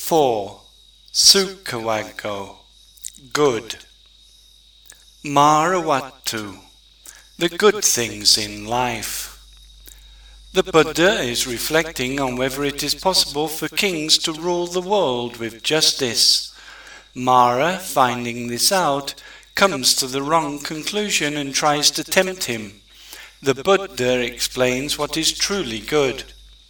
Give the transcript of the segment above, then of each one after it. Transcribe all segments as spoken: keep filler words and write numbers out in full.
four. Sukhawago, good. Marawattu, the good things in life. The Buddha is reflecting on whether it is possible for kings to rule the world with justice. Mara, finding this out, comes to the wrong conclusion and tries to tempt him. The Buddha explains what is truly good.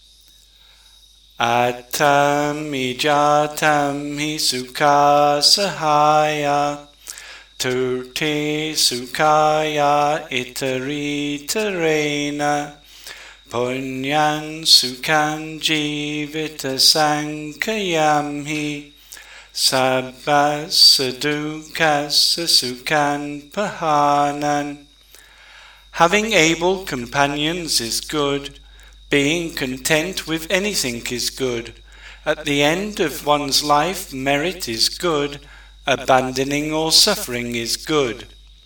Atam ijatam hi sukha sahaya turti sukhaya itaritarena punyan sukhan jivita sankayamhi sabbasa dukkasa sukhan pahanan. Having able companions is good. Being content with anything is good. At the end of one's life, merit is good. Abandoning all suffering is good.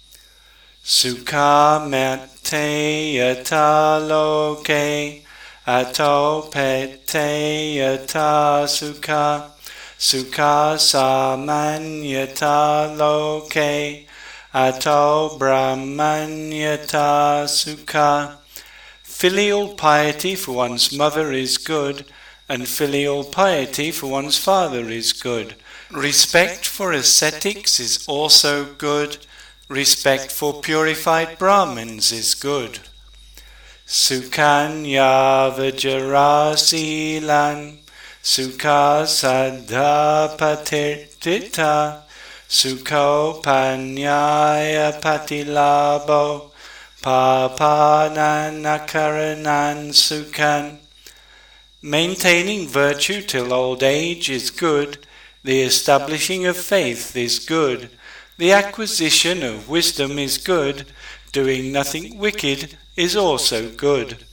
Sukha mette yata loke ato pette yata sukha sukha samanyata loke ato brahmanyata sukha. Filial piety for one's mother is good, and filial piety for one's father is good. Respect for ascetics is also good. Respect for purified Brahmins is good. Sukhan yavajara silan, sukha saddha patirtita, sukho panyaya patilabo, papanan akaranan sukhan. Maintaining virtue till old age is good. The establishing of faith is good. The acquisition of wisdom is good. Doing nothing wicked is also good.